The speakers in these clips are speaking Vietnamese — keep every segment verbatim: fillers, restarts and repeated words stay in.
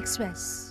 Express.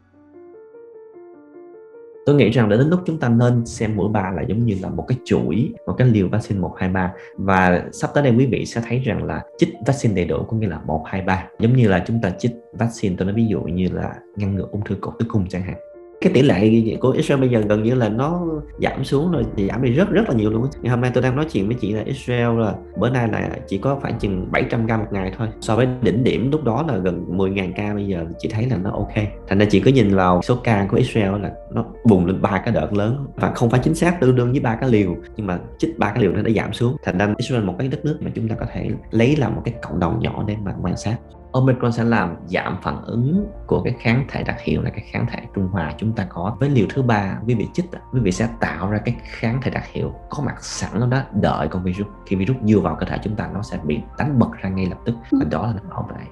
Tôi nghĩ rằng đến lúc chúng ta nên xem mũi ba là giống như là một cái chuỗi, một cái liều vaccine một, hai, ba. Và sắp tới đây quý vị sẽ thấy rằng là chích vaccine đầy đủ có nghĩa là một, hai, ba. Giống như là chúng ta chích vaccine, tôi nói ví dụ như là ngăn ngừa ung thư cổ tử cung chẳng hạn. Cái tỷ lệ của Israel bây giờ gần như là nó giảm xuống rồi, giảm đi rất rất là nhiều luôn. Ngày hôm nay tôi đang nói chuyện với chị là Israel là bữa nay là chỉ có khoảng chừng bảy trăm ca một ngày thôi. So với đỉnh điểm lúc đó là gần mười nghìn ca, bây giờ chị thấy là nó ok. Thành ra chị cứ nhìn vào số ca của Israel là nó bùng lên ba cái đợt lớn, và không phải chính xác tương đương với ba cái liều, nhưng mà chích ba cái liều nó đã giảm xuống. Thành ra Israel một cái đất nước mà chúng ta có thể lấy làm một cái cộng đồng nhỏ để mà quan sát. Omicron sẽ làm giảm phản ứng của cái kháng thể đặc hiệu là cái kháng thể trung hòa chúng ta có. Với liều thứ ba quý vị chích, quý vị sẽ tạo ra cái kháng thể đặc hiệu có mặt sẵn đó, đó đợi con virus. Khi virus vô vào cơ thể chúng ta, nó sẽ bị đánh bật ra ngay lập tức, và đó là nó bảo vệ.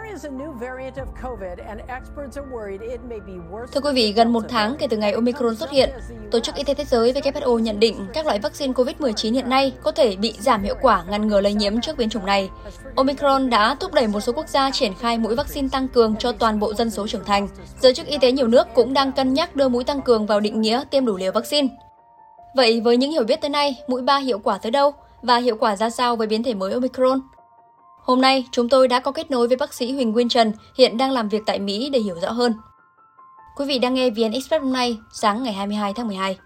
Thưa quý vị, gần một tháng kể từ ngày Omicron xuất hiện, Tổ chức Y tế Thế giới W H O nhận định các loại vaccine covid mười chín hiện nay có thể bị giảm hiệu quả ngăn ngừa lây nhiễm trước biến chủng này. Omicron đã thúc đẩy một số quốc gia triển khai mũi vaccine tăng cường cho toàn bộ dân số trưởng thành. Giới chức y tế nhiều nước cũng đang cân nhắc đưa mũi tăng cường vào định nghĩa tiêm đủ liều vaccine. Vậy với những hiểu biết tới nay, mũi ba hiệu quả tới đâu và hiệu quả ra sao với biến thể mới Omicron? Hôm nay, chúng tôi đã có kết nối với bác sĩ Huỳnh Nguyên Trần, hiện đang làm việc tại Mỹ để hiểu rõ hơn. Quý vị đang nghe vê en Express hôm nay, sáng ngày hai mươi hai tháng mười hai.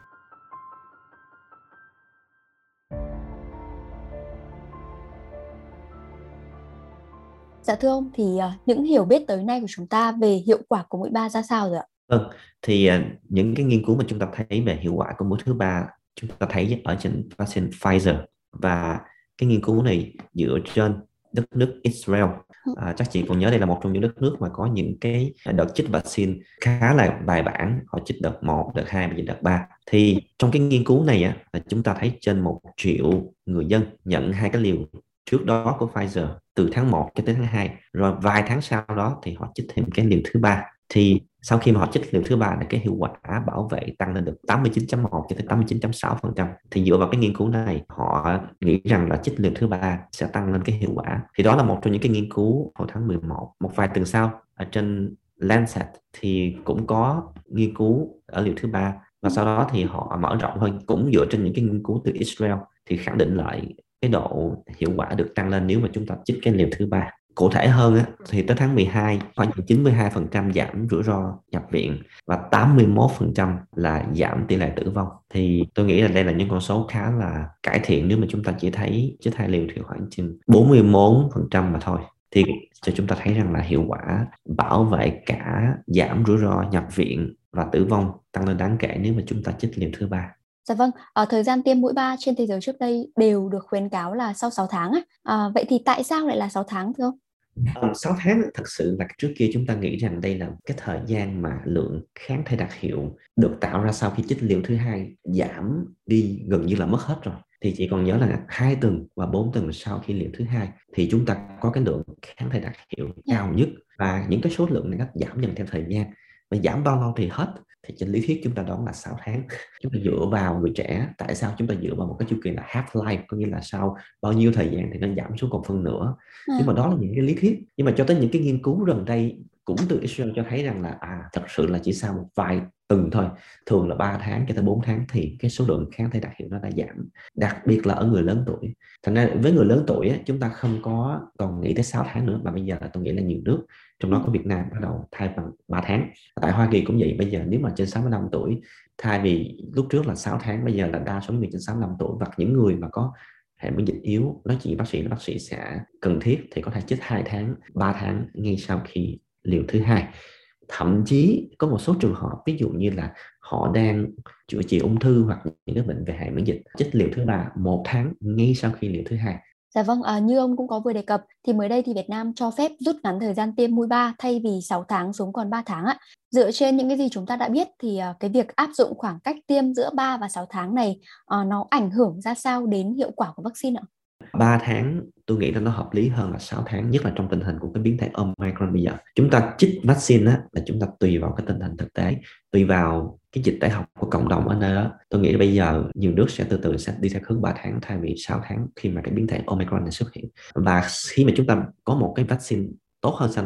Dạ thưa ông, thì những hiểu biết tới nay của chúng ta về hiệu quả của mũi ba ra sao rồi ạ? Vâng, thì những cái nghiên cứu mà chúng ta thấy về hiệu quả của mũi thứ ba, chúng ta thấy ở trên vaccine Pfizer, và cái nghiên cứu này dựa trên đất nước Israel. À, chắc chị còn nhớ đây là một trong những đất nước mà có những cái đợt chích vaccine khá là bài bản. Họ chích đợt một, đợt hai và đợt ba. Thì trong cái nghiên cứu này á, là chúng ta thấy trên một triệu người dân nhận hai cái liều trước đó của Pfizer từ tháng một cho tới tháng hai. Rồi vài tháng sau đó thì họ chích thêm cái liều thứ ba. Thì sau khi mà họ chích liều thứ ba là cái hiệu quả bảo vệ tăng lên được tám mươi chín phẩy một cho tới tám mươi chín phẩy sáu phần trăm. Thì dựa vào cái nghiên cứu này, họ nghĩ rằng là chích liều thứ ba sẽ tăng lên cái hiệu quả. Thì đó là một trong những cái nghiên cứu hồi tháng mười một. Một vài tuần sau ở trên Lancet thì cũng có nghiên cứu ở liều thứ ba, và sau đó thì họ mở rộng hơn, cũng dựa trên những cái nghiên cứu từ Israel thì khẳng định lại cái độ hiệu quả được tăng lên nếu mà chúng ta chích cái liều thứ ba. Cụ thể hơn á, thì tới tháng mười hai khoảng chín mươi hai phần trăm giảm rủi ro nhập viện và tám mươi mốt phần trăm là giảm tỷ lệ tử vong. Thì tôi nghĩ là đây là những con số khá là cải thiện nếu mà chúng ta chỉ thấy chích hai liều thì khoảng chừng bốn mươi mốt phần trăm mà thôi. Thì cho chúng ta thấy rằng là hiệu quả bảo vệ cả giảm rủi ro nhập viện và tử vong tăng lên đáng kể nếu mà chúng ta chích liều thứ ba. Dạ vâng, ở thời gian tiêm mũi ba trên thế giới trước đây đều được khuyến cáo là sau sáu tháng. À, vậy thì tại sao lại là sáu tháng thưa ông? sáu tháng thật sự là trước kia chúng ta nghĩ rằng đây là cái thời gian mà lượng kháng thể đặc hiệu được tạo ra sau khi chích liều thứ hai giảm đi gần như là mất hết rồi. Thì chỉ còn nhớ là hai tuần và bốn tuần sau khi liều thứ hai thì chúng ta có cái lượng kháng thể đặc hiệu cao nhất, và những cái số lượng này nó giảm dần theo thời gian. Và giảm bao lâu thì hết? Thì trên lý thuyết chúng ta đoán là sáu tháng. Chúng ta dựa vào người trẻ. Tại sao chúng ta dựa vào một cái chu kỳ là half-life, có nghĩa là sau bao nhiêu thời gian thì nó giảm xuống còn phân nửa. À. Nhưng mà đó là những cái lý thuyết. Nhưng mà cho tới những cái nghiên cứu gần đây cũng từ Israel cho thấy rằng là à, thật sự là chỉ sau một vài tuần thôi, thường là ba tháng cho tới bốn tháng thì cái số lượng kháng thể đặc hiệu nó đã giảm, đặc biệt là ở người lớn tuổi. Thành ra với người lớn tuổi á, chúng ta không có còn nghĩ tới sáu tháng nữa, mà bây giờ là tôi nghĩ là nhiều nước, trong đó có Việt Nam, bắt đầu thay bằng ba tháng. Tại Hoa Kỳ cũng vậy, bây giờ nếu mà trên sáu mươi lăm tuổi, thay vì lúc trước là sáu tháng, bây giờ là đa số người trên sáu mươi lăm tuổi và những người mà có hệ miễn dịch yếu, nói chuyện bác sĩ bác sĩ sẽ cần thiết thì có thể chích hai tháng, ba tháng ngay sau khi liều thứ hai. Thậm chí có một số trường hợp ví dụ như là họ đang chữa trị ung thư hoặc những cái bệnh về hệ miễn dịch, chích liều thứ ba một tháng ngay sau khi liều thứ hai. Dạ vâng, à, như ông cũng có vừa đề cập thì mới đây thì Việt Nam cho phép rút ngắn thời gian tiêm mũi ba thay vì sáu tháng xuống còn ba tháng ạ. Dựa trên những cái gì chúng ta đã biết thì uh, cái việc áp dụng khoảng cách tiêm giữa ba và sáu tháng này uh, nó ảnh hưởng ra sao đến hiệu quả của vaccine ạ? ba tháng tôi nghĩ là nó hợp lý hơn là sáu tháng, nhất là trong tình hình của cái biến thể Omicron bây giờ. Chúng ta chích vaccine á, là chúng ta tùy vào cái tình hình thực tế, tùy vào cái dịch tễ học của cộng đồng ở nơi đó. Tôi nghĩ là bây giờ nhiều nước sẽ từ từ sẽ đi theo hướng ba tháng thay vì sáu tháng khi mà cái biến thể Omicron này xuất hiện. Và khi mà chúng ta có một cái vaccine tốt hơn sau này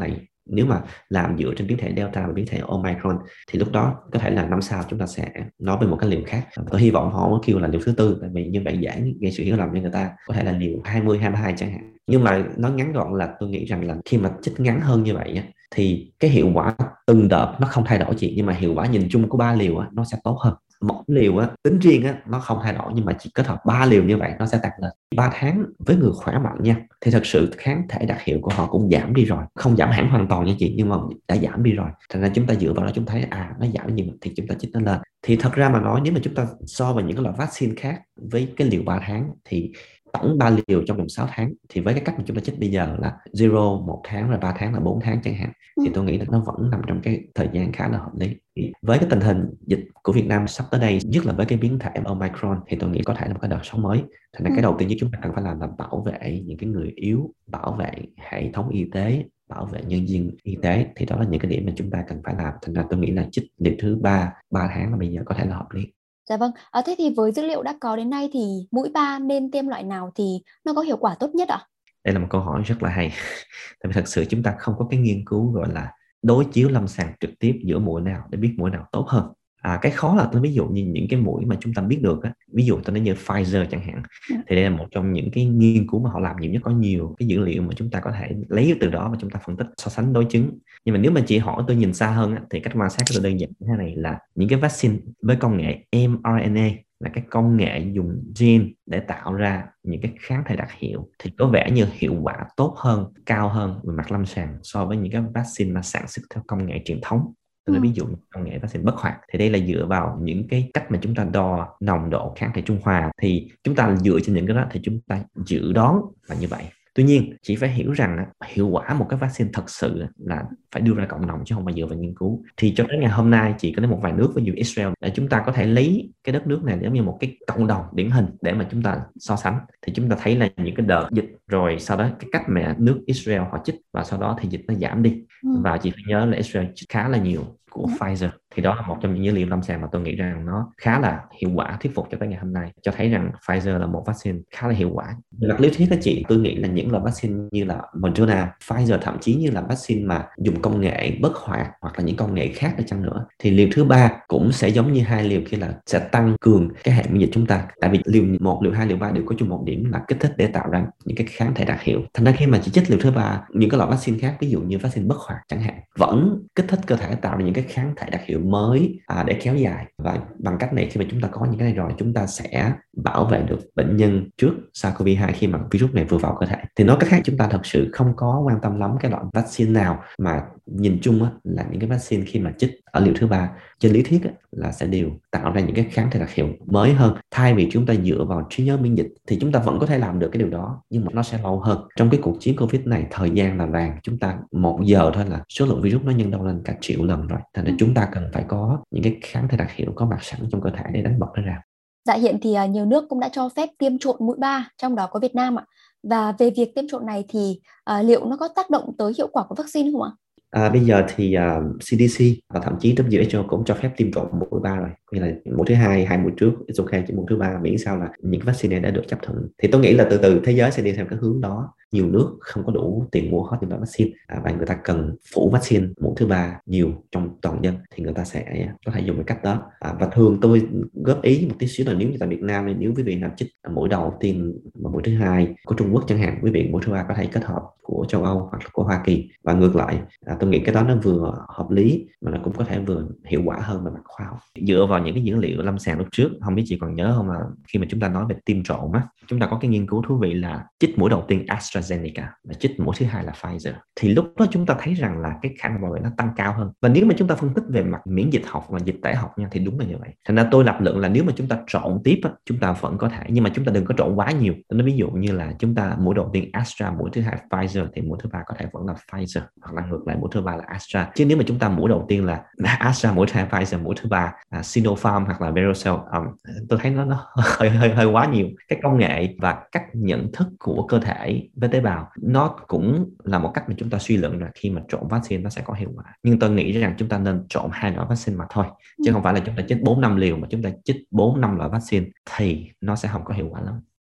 Nếu mà làm dựa trên biến thể Delta và biến thể Omicron thì lúc đó có thể là năm sau chúng ta sẽ nói về một cái liều khác. Tôi hy vọng họ mới kêu là liều thứ tư, tại vì như vậy dễ gây sự hiểu lầm cho người ta, có thể là liều hai mươi, hai mươi hai chẳng hạn. Nhưng mà nói ngắn gọn là tôi nghĩ rằng là khi mà chích ngắn hơn như vậy á, thì cái hiệu quả từng đợt nó không thay đổi chị, nhưng mà hiệu quả nhìn chung của ba liều á, nó sẽ tốt hơn. Một liều á, tính riêng á, nó không thay đổi, nhưng mà chỉ kết hợp ba liều như vậy nó sẽ tăng lên. Ba tháng với người khỏe mạnh nha, thì thật sự kháng thể đặc hiệu của họ cũng giảm đi rồi, không giảm hẳn hoàn toàn nha chị, nhưng mà đã giảm đi rồi. Thành ra chúng ta dựa vào đó chúng thấy à nó giảm nhiều thì chúng ta chích nó lên. Thì thật ra mà nói, nếu mà chúng ta so với những cái loại vaccine khác với cái liều ba tháng thì tổng ba liều trong vòng sáu tháng, thì với cái cách mà chúng ta chích bây giờ là zero một tháng, rồi ba tháng là bốn tháng chẳng hạn, thì tôi nghĩ là nó vẫn nằm trong cái thời gian khá là hợp lý. Thì với cái tình hình dịch của Việt Nam sắp tới đây, nhất là với cái biến thể Omicron, thì tôi nghĩ có thể là một cái đợt sóng mới. Thành ra cái đầu tiên nhất chúng ta cần phải làm là bảo vệ những cái người yếu, bảo vệ hệ thống y tế, bảo vệ nhân viên y tế. Thì đó là những cái điểm mà chúng ta cần phải làm. Thành ra tôi nghĩ là chích liều thứ ba ba tháng là bây giờ có thể là hợp lý. Dạ vâng, à, thế thì với dữ liệu đã có đến nay thì mũi ba nên tiêm loại nào thì nó có hiệu quả tốt nhất ạ? Đây là một câu hỏi rất là hay. Tại vì thật sự chúng ta không có cái nghiên cứu gọi là đối chiếu lâm sàng trực tiếp giữa mũi nào để biết mũi nào tốt hơn. À, cái khó là tôi ví dụ như những cái mũi mà chúng ta biết được á, ví dụ tôi nói như Pfizer chẳng hạn, thì đây là một trong những cái nghiên cứu mà họ làm nhiều nhất, có nhiều cái dữ liệu mà chúng ta có thể lấy từ đó và chúng ta phân tích so sánh đối chứng. Nhưng mà nếu mà chị hỏi tôi nhìn xa hơn á, thì cách quan sát rất là đơn giản thế này, là những cái vaccine với công nghệ mRNA, là cái công nghệ dùng gene để tạo ra những cái kháng thể đặc hiệu, thì có vẻ như hiệu quả tốt hơn, cao hơn về mặt lâm sàng so với những cái vaccine mà sản xuất theo công nghệ truyền thống. Tôi nói ví dụ công nghệ vaccine bất hoạt, thì đây là dựa vào những cái cách mà chúng ta đo nồng độ kháng thể trung hòa, thì chúng ta dựa trên những cái đó thì chúng ta dự đoán là như vậy. Tuy nhiên, chỉ phải hiểu rằng hiệu quả một cái vaccine thật sự là phải đưa ra cộng đồng chứ không phải dựa vào nghiên cứu. Thì cho đến ngày hôm nay chỉ có đến một vài nước, ví dụ Israel, để chúng ta có thể lấy cái đất nước này giống như một cái cộng đồng điển hình để mà chúng ta so sánh. Thì chúng ta thấy là những cái đợt dịch rồi sau đó cái cách mà nước Israel họ chích, và sau đó thì dịch nó giảm đi. Và chị phải nhớ là Israel chích khá là nhiều của Pfizer. Thì đó là một trong những dữ liệu lâm sàng mà tôi nghĩ rằng nó khá là hiệu quả, thuyết phục cho tới ngày hôm nay, cho thấy rằng Pfizer là một vaccine khá là hiệu quả. Về mặt lý thuyết đó chị, tôi nghĩ là những loại vaccine như là Moderna, Pfizer, thậm chí như là vaccine mà dùng công nghệ bất hoạt hoặc là những công nghệ khác đi chăng nữa, thì liều thứ ba cũng sẽ giống như hai liều kia, là sẽ tăng cường cái hệ miễn dịch chúng ta. Tại vì liều một, liều hai, liều ba đều có chung một điểm là kích thích để tạo ra những cái kháng thể đặc hiệu. Thành ra khi mà chỉ chích liều thứ ba, những cái loại vaccine khác, ví dụ như vaccine bất hoạt chẳng hạn, vẫn kích thích cơ thể tạo ra những cái kháng thể đặc hiệu mới à, để kéo dài. Và bằng cách này, khi mà chúng ta có những cái này rồi, chúng ta sẽ bảo vệ được bệnh nhân trước SARS-xê o vê hai khi mà virus này vừa vào cơ thể. Thì nói cách khác, chúng ta thật sự không có quan tâm lắm cái loại vaccine nào, mà nhìn chung á, là những cái vaccine khi mà chích ở liều thứ ba, trên lý thuyết á, là sẽ đều tạo ra những cái kháng thể đặc hiệu mới hơn. Thay vì chúng ta dựa vào trí nhớ miễn dịch thì chúng ta vẫn có thể làm được cái điều đó, nhưng mà nó sẽ lâu hơn. Trong cái cuộc chiến Covid này, thời gian là vàng. Chúng ta một giờ thôi là số lượng virus nó nhân đôi lên cả triệu lần rồi. Thành ra chúng ta cần phải có những cái kháng thể đặc hiệu có mặt sẵn trong cơ thể để đánh bật nó ra. Dạ, hiện thì nhiều nước cũng đã cho phép tiêm trộn mũi ba, trong đó có Việt Nam ạ. Và về việc tiêm trộn này thì à, liệu nó có tác động tới hiệu quả của vaccine không ạ? À, bây giờ thì uh, xê đê xê và thậm chí W H O cũng cho phép tiêm trộn mũi ba rồi, như là mũi thứ hai, hai mũi trước, it's okay, chỉ mũi thứ ba, miễn sao là những vaccine này đã được chấp thuận. Thì tôi nghĩ là từ từ thế giới sẽ đi theo cái hướng đó. Nhiều nước không có đủ tiền mua hết những loại vaccine, à, và người ta cần phủ vaccine mũi thứ ba nhiều trong toàn dân, thì người ta sẽ có thể dùng cái cách đó. À, và thường tôi góp ý một tí xíu là nếu như tại Việt Nam, nếu quý vị nào chích mũi đầu tiên và mũi thứ hai của Trung Quốc chẳng hạn, quý vị mũi thứ ba có thể kết hợp của châu Âu hoặc là của Hoa Kỳ, và ngược lại. À, tôi nghĩ cái đó nó vừa hợp lý mà nó cũng có thể vừa hiệu quả hơn về mặt khoa học. Dựa vào những cái dữ liệu lâm sàng lúc trước, không biết chị còn nhớ không, là khi mà chúng ta nói về tiêm trộn á, chúng ta có cái nghiên cứu thú vị là chích mũi đầu tiên AstraZeneca và chích mũi thứ hai là Pfizer. Thì lúc đó chúng ta thấy rằng là cái khả năng bảo vệ nó tăng cao hơn. Và nếu mà chúng ta phân tích về mặt miễn dịch học và dịch tễ học nha, thì đúng là như vậy. Thành ra tôi lập luận là nếu mà chúng ta trộn tiếp á, chúng ta vẫn có thể, nhưng mà chúng ta đừng có trộn quá nhiều. Tôi nói ví dụ như là chúng ta mũi đầu tiên Astra, mũi thứ hai Pfizer, thì mũi thứ ba có thể vẫn là Pfizer, hoặc là ngược lại mũi thứ ba là Astra. Chứ nếu mà chúng ta mũi đầu tiên là Astra, mũi thứ hai Pfizer, mũi thứ ba là Sinopharm hoặc là Verocell, um, tôi thấy nó, nó hơi, hơi hơi quá nhiều. Cái công nghệ và cách nhận thức của cơ thể với tế bào, nó cũng là một cách mà chúng ta suy luận là khi mà trộn vaccine nó sẽ có hiệu quả. Nhưng tôi nghĩ rằng chúng ta nên trộn hai loại vaccine mà thôi, chứ không phải là chúng ta chích bốn năm liều mà chúng ta chích bốn năm loại vaccine thì nó sẽ không có hiệu quả lắm.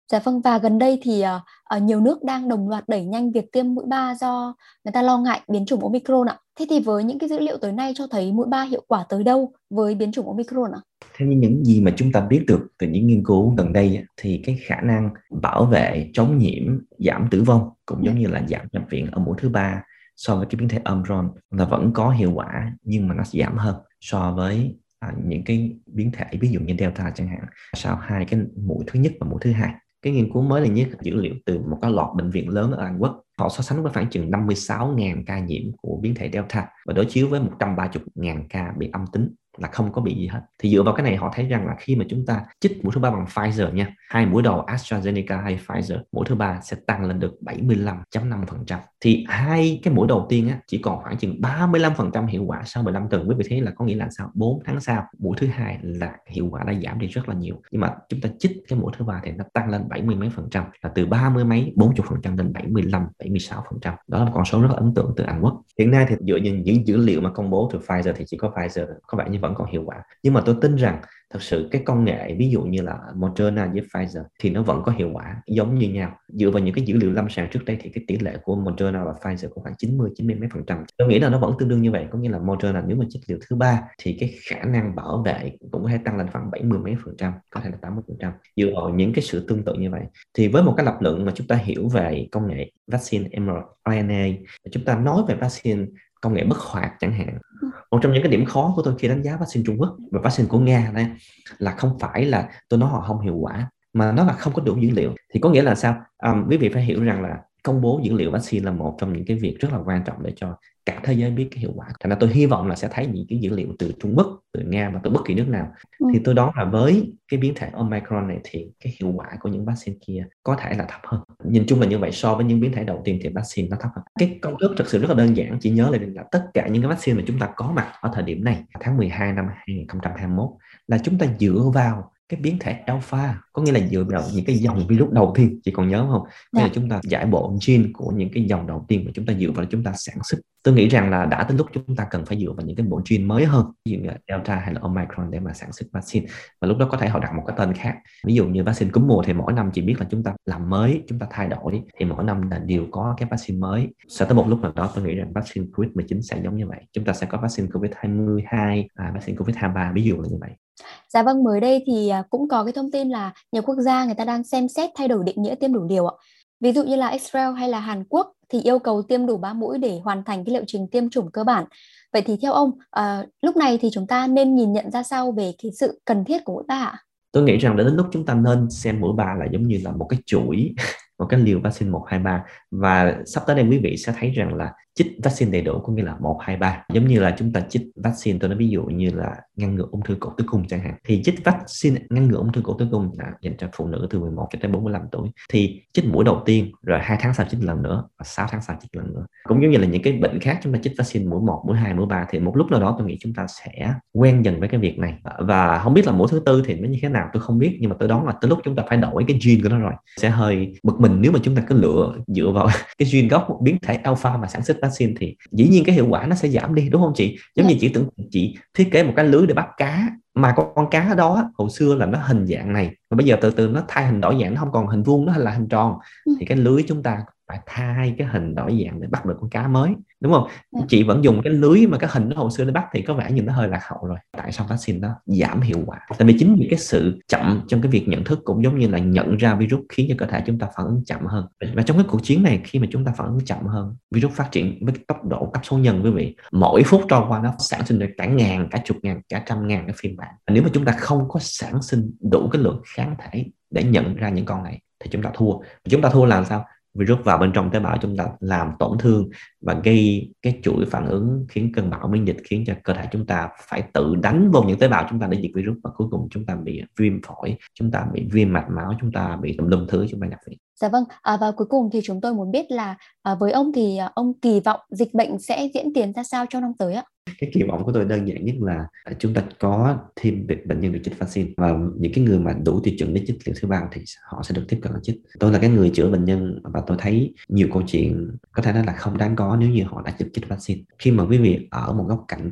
Dạ vâng, và gần đây thì ờ, ờ, nhiều nước đang đồng loạt đẩy nhanh việc tiêm mũi ba do người ta lo ngại biến chủng Omicron ạ. Thế thì với những cái dữ liệu tới nay cho thấy mũi ba hiệu quả tới đâu với biến chủng Omicron ạ? Theo như những gì mà chúng ta biết được từ những nghiên cứu gần đây á, thì cái khả năng bảo vệ, chống nhiễm, giảm tử vong cũng Dạ. giống như là giảm nhập viện ở mũi thứ ba so với cái biến thể Omicron là vẫn có hiệu quả, nhưng mà nó giảm hơn so với à, những cái biến thể ví dụ như Delta chẳng hạn, sau hai cái mũi thứ nhất và mũi thứ hai. Cái nghiên cứu mới này nhất dữ liệu từ một cái loạt bệnh viện lớn ở Anh Quốc, họ so sánh với khoảng chừng năm mươi sáu nghìn ca nhiễm của biến thể Delta và đối chiếu với một trăm ba mươi nghìn ca bị âm tính là không có bị gì hết. Thì dựa vào cái này họ thấy rằng là khi mà chúng ta chích mũi thứ ba bằng Pfizer nha, hai mũi đầu AstraZeneca hay Pfizer, mũi thứ ba sẽ tăng lên được bảy mươi lăm phẩy năm phần trăm. Thì hai cái mũi đầu tiên á, chỉ còn khoảng chừng ba mươi lăm phần trăm hiệu quả sau mười lăm tuần. Với vì thế là có nghĩa là sao? bốn tháng sau, mũi thứ hai là hiệu quả đã giảm đi rất là nhiều. Nhưng mà chúng ta chích cái mũi thứ ba thì nó tăng lên bảy mươi mấy phần trăm, là từ ba mươi mấy, bốn mươi phần trăm đến bảy mươi lăm, bảy mươi sáu phần trăm. Đó là một con số rất là ấn tượng từ Anh Quốc. Hiện nay thì dựa trên những dữ liệu mà công bố từ Pfizer thì chỉ có Pfizer có vẻ như vẫn còn hiệu quả. Nhưng mà tôi tin rằng thật sự cái công nghệ ví dụ như là Moderna với Pfizer thì nó vẫn có hiệu quả giống như nhau. Dựa vào những cái dữ liệu lâm sàng trước đây thì cái tỷ lệ của Moderna và Pfizer có khoảng chín mươi, chín mươi mấy phần trăm. Tôi nghĩ là nó vẫn tương đương như vậy, có nghĩa là Moderna nếu mà chích liều thứ ba thì cái khả năng bảo vệ cũng có thể tăng lên khoảng bảy mươi mấy phần trăm, có thể là tám mươi phần trăm. Dựa vào những cái sự tương tự như vậy thì với một cái lập luận mà chúng ta hiểu về công nghệ vaccine em rờ en a, chúng ta nói về vaccine công nghệ bất hoạt chẳng hạn. Một trong những cái điểm khó của tôi khi đánh giá vaccine Trung Quốc và vaccine của Nga đây là không phải là tôi nói họ không hiệu quả, mà nó là không có đủ dữ liệu. Thì có nghĩa là sao? Um, quý vị phải hiểu rằng là công bố dữ liệu vaccine là một trong những cái việc rất là quan trọng để cho cả thế giới biết cái hiệu quả. Thành ra tôi hy vọng là sẽ thấy những cái dữ liệu từ Trung Quốc, từ Nga và từ bất kỳ nước nào. Ừ. Thì tôi đoán là với cái biến thể Omicron này thì cái hiệu quả của những vaccine kia có thể là thấp hơn. Nhìn chung là như vậy, so với những biến thể đầu tiên thì vaccine nó thấp hơn. Cái công thức thực sự rất là đơn giản, chỉ nhớ là tất cả những cái vaccine mà chúng ta có mặt ở thời điểm này, tháng mười hai năm hai không hai mốt, là chúng ta dựa vào cái biến thể alpha, có nghĩa là dựa vào những cái dòng virus đầu tiên, chị còn nhớ không? Nghĩa là chúng ta giải bộ gene của những cái dòng đầu tiên mà chúng ta dựa vào chúng ta sản xuất. Tôi nghĩ rằng là đã tới lúc chúng ta cần phải dựa vào những cái bộ gene mới hơn, ví dụ như Delta hay là Omicron để mà sản xuất vaccine. Và lúc đó có thể họ đặt một cái tên khác. Ví dụ như vaccine cúm mùa thì mỗi năm chỉ biết là chúng ta làm mới, chúng ta thay đổi, thì mỗi năm là đều có cái vaccine mới. Sẽ tới một lúc nào đó tôi nghĩ rằng vaccine covid mười chín sẽ giống như vậy. Chúng ta sẽ có vaccine covid hai mươi hai, à, vaccine covid hai mươi ba, ví dụ là như vậy. Dạ vâng, mới đây thì cũng có cái thông tin là nhiều quốc gia người ta đang xem xét thay đổi định nghĩa tiêm đủ liều ạ. Ví dụ như là Israel hay là Hàn Quốc thì yêu cầu tiêm đủ ba mũi để hoàn thành cái liệu trình tiêm chủng cơ bản. Vậy thì theo ông, à, lúc này thì chúng ta nên nhìn nhận ra sao về cái sự cần thiết của mũi ba ạ? Tôi nghĩ rằng đến lúc chúng ta nên xem mũi ba là giống như là một cái chuỗi, một cái liều vaccine một, hai, ba. Và sắp tới đây quý vị sẽ thấy rằng là chích vaccine đầy đủ có nghĩa là một, hai, ba. Giống như là chúng ta chích vaccine, tôi nói ví dụ như là ngăn ngừa ung thư cổ tử cung chẳng hạn. Thì chích vaccine ngăn ngừa ung thư cổ tử cung là dành cho phụ nữ từ mười một cho tới bốn mươi lăm tuổi. Thì chích mũi đầu tiên, rồi hai tháng sau chích lần nữa, và sáu tháng sau chích lần nữa. Cũng giống như là những cái bệnh khác chúng ta chích vaccine mũi một, mũi hai, mũi ba. Thì một lúc nào đó tôi nghĩ chúng ta sẽ quen dần với cái việc này. Và không biết là mũi thứ tư thì nó như thế nào tôi không biết, nhưng mà tôi đoán là tới lúc chúng ta phải đổi cái gene của nó rồi. Sẽ hơi bực mình nếu mà chúng ta cứ lựa dựa vào cái gene gốc biến thể alpha mà sản xuất vaccine thì dĩ nhiên cái hiệu quả nó sẽ giảm đi, đúng không chị? Giống yeah. như chị tưởng chị thiết kế một cái lưới để bắt cá, mà con cá đó hồi xưa là nó hình dạng này, mà bây giờ từ từ nó thay hình đổi dạng, nó không còn hình vuông, nó là hình tròn, ừ. thì cái lưới chúng ta phải thay cái hình đổi dạng để bắt được con cá mới, đúng không? Ừ. Chị vẫn dùng cái lưới mà cái hình nó hồi xưa để bắt thì có vẻ như nó hơi lạc hậu rồi. Tại sao vaccine nó giảm hiệu quả? Tại vì chính vì cái sự chậm trong cái việc nhận thức cũng giống như là nhận ra virus khiến cho cơ thể chúng ta phản ứng chậm hơn. Và trong cái cuộc chiến này, khi mà chúng ta phản ứng chậm hơn, virus phát triển với tốc độ cấp số nhân, quý vị, mỗi phút trôi qua nó sản sinh được cả ngàn, cả chục ngàn, cả trăm ngàn cái phiên bản. Và nếu mà chúng ta không có sản sinh đủ cái lượng kháng thể để nhận ra những con này thì chúng ta thua. Chúng ta thua làm sao? Virus vào bên trong tế bào chúng ta làm tổn thương và gây cái chuỗi phản ứng khiến cơn bão miễn dịch, khiến cho cơ thể chúng ta phải tự đánh vào những tế bào chúng ta để diệt virus, và cuối cùng chúng ta bị viêm phổi, chúng ta bị viêm mạch máu, chúng ta bị tùm lum thứ, chúng ta nhập viện. Dạ vâng, à, và cuối cùng thì chúng tôi muốn biết là à, với ông thì à, ông kỳ vọng dịch bệnh sẽ diễn tiến ra sao trong năm tới ạ? Cái kỳ vọng của tôi đơn giản nhất là chúng ta có thêm bệnh nhân được chích vaccine, và những cái người mà đủ tiêu chuẩn để chích liều thứ ba thì họ sẽ được tiếp cận chích. Tôi là cái người chữa bệnh nhân và tôi thấy nhiều câu chuyện có thể nói là không đáng có nếu như họ đã chích chích vaccine. Khi mà quý vị ở một góc cạnh khác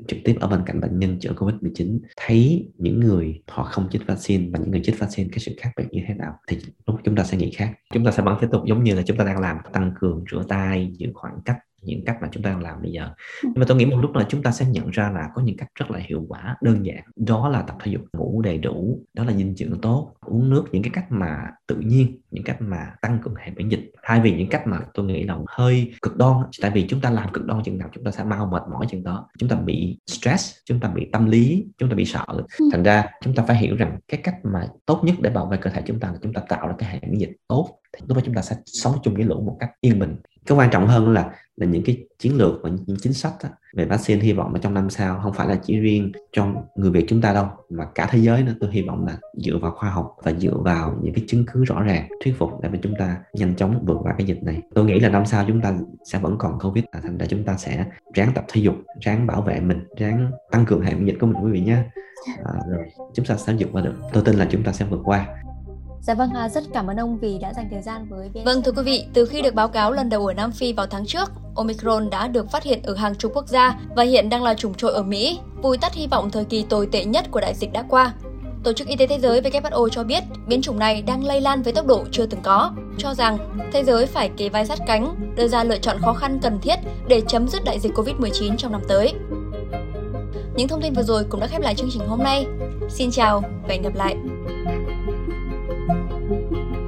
trực tiếp ở bên cạnh bệnh nhân chữa covid mười chín, thấy những người họ không chích vaccine và những người chích vaccine cái sự khác biệt như thế nào, thì lúc chúng ta sẽ nghĩ khác. Chúng ta sẽ vẫn tiếp tục giống như là chúng ta đang làm, tăng cường rửa tay, giữ khoảng cách, những cách mà chúng ta đang làm bây giờ. Nhưng mà tôi nghĩ một lúc nào chúng ta sẽ nhận ra là có những cách rất là hiệu quả, đơn giản, đó là tập thể dục, ngủ đầy đủ, đó là dinh dưỡng tốt, uống nước, những cái cách mà tự nhiên, những cách mà tăng cường hệ miễn dịch, thay vì những cách mà tôi nghĩ là hơi cực đoan. Tại vì chúng ta làm cực đoan chừng nào chúng ta sẽ mau mệt mỏi chừng đó, chúng ta bị stress, chúng ta bị tâm lý, chúng ta bị sợ. Thành ra chúng ta phải hiểu rằng cái cách mà tốt nhất để bảo vệ cơ thể chúng ta là chúng ta tạo ra cái hệ miễn dịch tốt, thì lúc đó chúng ta sẽ sống chung với lũ một cách yên bình. Cái quan trọng hơn là là những cái chiến lược và những chính sách á, về vaccine, hy vọng là trong năm sau không phải là chỉ riêng cho người Việt chúng ta đâu, mà cả thế giới nữa. Tôi hy vọng là dựa vào khoa học và dựa vào những cái chứng cứ rõ ràng, thuyết phục để mà chúng ta nhanh chóng vượt qua cái dịch này. Tôi nghĩ là năm sau chúng ta sẽ vẫn còn Covid, thành ra chúng ta sẽ ráng tập thể dục, ráng bảo vệ mình, ráng tăng cường hệ miễn dịch của mình, quý vị nhé. À, rồi chúng ta sẽ vượt qua được. Tôi tin là chúng ta sẽ vượt qua. Dạ vâng, à, rất cảm ơn ông vì đã dành thời gian với vê en. Vâng, thưa quý vị, từ khi được báo cáo lần đầu ở Nam Phi vào tháng trước, Omicron đã được phát hiện ở hàng chục quốc gia và hiện đang là chủng trội ở Mỹ, vùi tắt hy vọng thời kỳ tồi tệ nhất của đại dịch đã qua. Tổ chức Y tế Thế giới W H O cho biết biến chủng này đang lây lan với tốc độ chưa từng có, cho rằng thế giới phải kề vai sát cánh, đưa ra lựa chọn khó khăn cần thiết để chấm dứt đại dịch covid mười chín trong năm tới. Những thông tin vừa rồi cũng đã khép lại chương trình hôm nay. Xin chào và hẹn gặp lại!